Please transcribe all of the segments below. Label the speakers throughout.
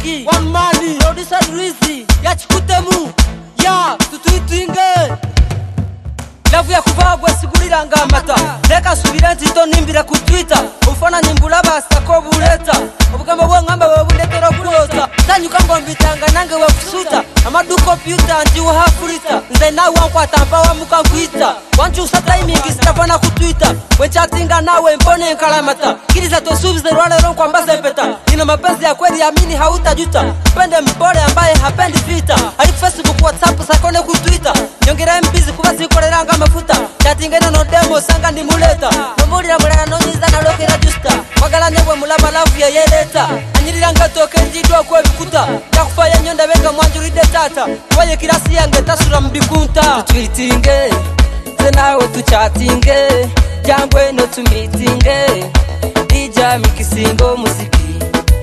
Speaker 1: muziki one man producer Luizi yachikutemu ya tutuitinge Lavu ya kuvagwa sigurira ngamata Reka subira ntito nimbira ku Twitter Ufana nimbula basa ko buleta Ubugamba bwo ngamba babundetera kurota Tanyuka ngo mbitanga nange wakusuta Amadu computer ndi uhafurita Nze nawe wankwata mpa wa mukankwita Wanchusa timing sitafana ku Twitter Wenchatinga nawe mpone nkalamata Kiriza tosubize rwale ronkwa mbaze mpeta Nina mapenzi ya kweli amini hautajuta Pende mpole ambaye hapendi vita Haliku Facebook WhatsApp sakone ku Twitter Nyongera mbizi kuba zikorera mafuta chatingena no demo sanga ndi muleta nomulira mulala nonyiza na lokera justa magala nyabwe mulaba lavu ya yeleta anyiranga toke ndidwa ko bikuta yakufaya nyonda benga mwanjuride tata waye kirasi yange tasura mbikunta tweetinge zenawe tu chattinge jangwe no tu meetinge dija mikisingo muziki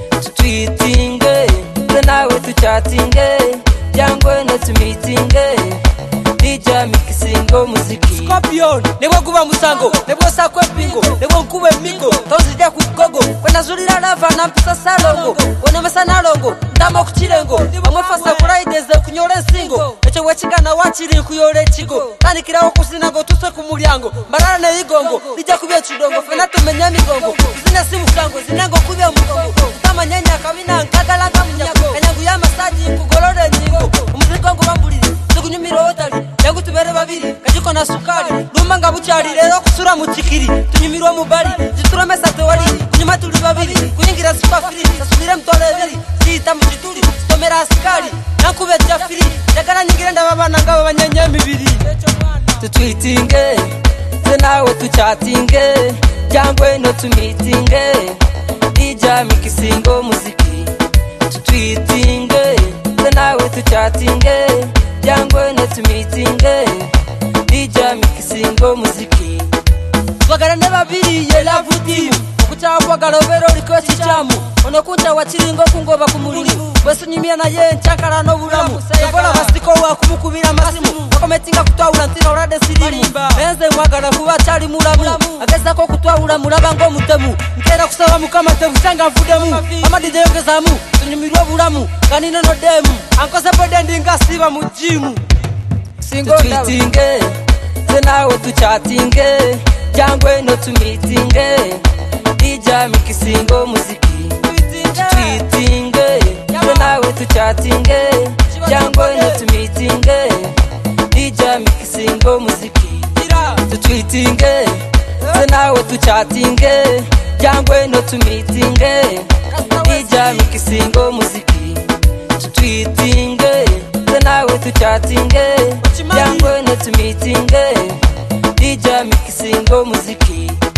Speaker 1: tweetinge zenawe tu chattinge jangwe no tu meetinge Dija mikisingo muziki Scorpion nebo kuba musango nebo sakwe pingo nebo nkube migo tozija kugogo kwena zulira lava na mpisa salongo wona mesana longo ndamo kuchirengo amwe fasa kulaideze kunyole singo echo wechingana wachiri kuyole chigo tani kirawo kusinango tuse kumulyango marana ne igongo dija kubye chidongo fena tumenya migongo zina simu kango zinango kubye mugongo tamanyanya kabina nkagalanga munyago kanyangu ya masaji kugolore nyingo umuzigongo bambuliri tukunyumiro otali yangu tubere babiri kajiko na sukari lumanga bucyari rero kusura mutikiri tunyumirwa mubari zituromesa tewali kunyuma tuli babiri kunyingira sipafiri tasubire mtolebiri sita mutituri stomera askari nankube jafiri yakara nyingire ndababana ngabo banyanya mibiri tweetinge zenawe tu chattinge jangwe no tu meetinge dija mikisingo muziki tweetinge zenawe tu chattinge jangwe no tu meetinge dija mikisingo muziki Twagara ne babiri ye lavuti Kuchapwa galobero rikosi chamu Onokunja wachiringo kungoba kumuliri Wesu nyimia na ye nchakara no bulamu Nkola basiko wa kumukubira masimu Wakometinga kutwaula ntino urade sirimu Benze mwagara kuwa chali mulamu Ageza ko kutwaula mulaba ngo mutemu Nkera kusawa mukama tevu sanga mfudemu Amadi deyogezamu Tunyimirwa bulamu Kanino no demu Ankose podendi ngasiba mujimu Tweetinge zenawe tu chattinge jangwe no tu meetinge dija mikisingo muziki tweetinge zenawe tu chattinge jangwe no tu meetinge dija mikisingo muziki tweetinge zenawe tu chattinge jangwe no tu meetinge dija mikisingo muziki tweetinge zenawe tu chattinge jangwe no tu meetinge dija mikisingo muziki